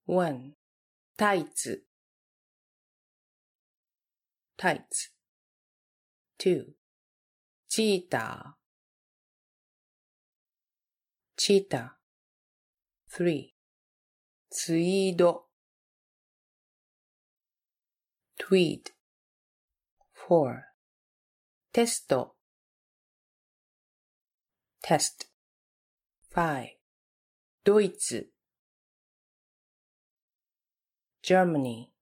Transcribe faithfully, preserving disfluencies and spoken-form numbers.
one. タイツ。タイツ。two. チーター。チーター。three. ツイード。tweed. four. テスト。test. five. ドイツ。Germany.